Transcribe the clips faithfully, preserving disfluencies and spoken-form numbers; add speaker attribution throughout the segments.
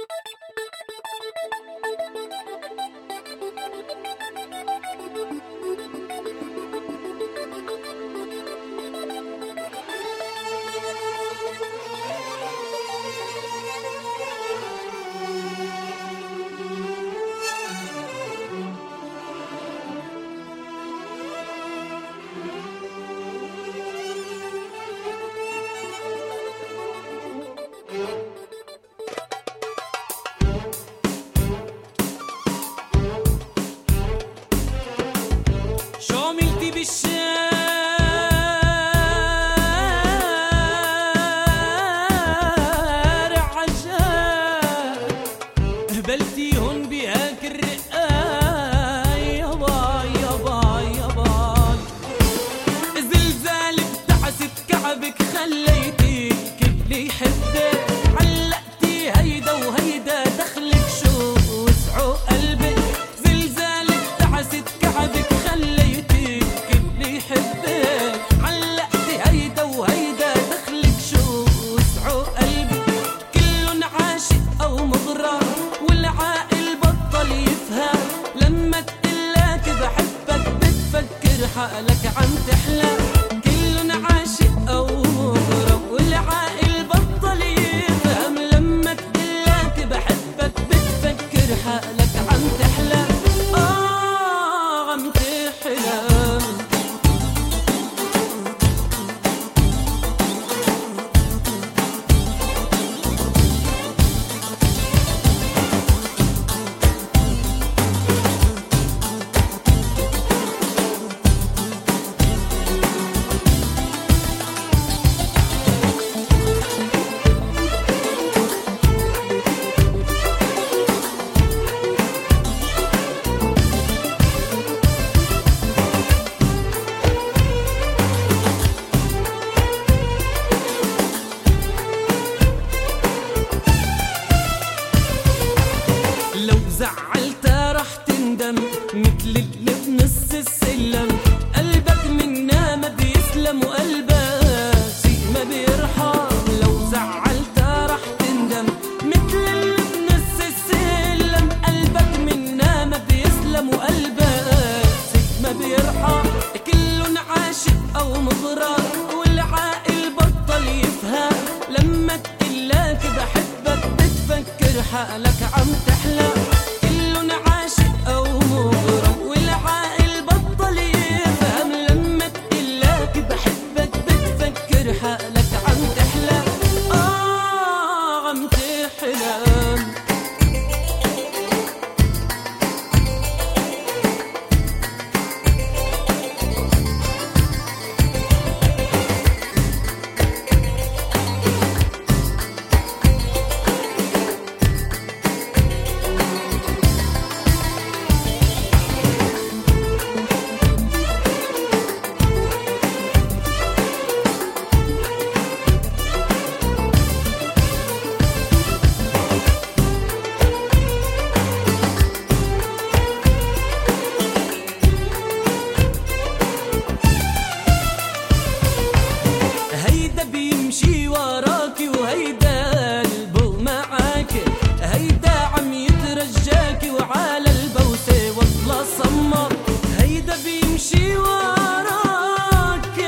Speaker 1: بالشارع عشان هبلتيهن بهاك الرقاي يابا يابا يابا زلزال بتعست كعبك خليتي كل يحبك علقتي هيدا وهيدا دخلك شو وسعوا قلبك زلزال بتعست كعبك خليتي كل يحبك علقتي هيدا وهيدا دخلك شو وسعوا قلبك كلن عاشق او مغرم والعاقل بطل يفهم لما تقلك بحبك بتفكر حالك عم تحلم كلن عاشق او مغرم والعاقل بطل يفهم لما تقلك بحبك بتفكر حالك عم تحلم اه عم تحلم. لو زعلتها رح تندم مثل اللي بنص السلم قلبك منا ما بيسلم وقلبك شيء ما بيرحم لو زعلتها رح تندم مثل اللي بنص السلم قلبك منا ما بيسلم وقلبك شيء ما بيرحم كلن عاشق او مغرم والعاقل بطل يفهم لما تقلك بحبك بتفكر حالك عم تحلم كلن عاشق او مغرم والعاقل بطل يفهم لما تقلك بحبك بتفكر حالك عم تحلم اه عم تحلم. هيدا بيمشي وراكي وهيدا قلبه معاكي هيدا عم يترجاكي وعلى البوسة والله صمم هيدا بيمشي وراكي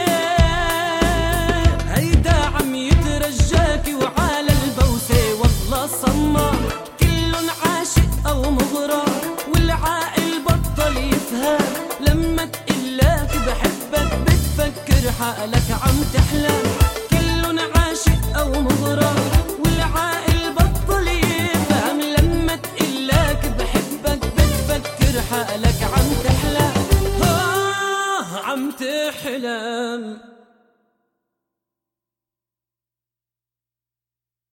Speaker 1: هيدا عم يترجاكي وعلى البوسة والله صمم كلن عاشق او مغرم والعاقل بطل يفهم لما تقلك بحبك بتفكر حالك عم تحلم كلن عاشق او مغرم والعاقل بطل يفهم لما تقلك بحبك بتفكر حالك عم تحلم آه عم تحلم.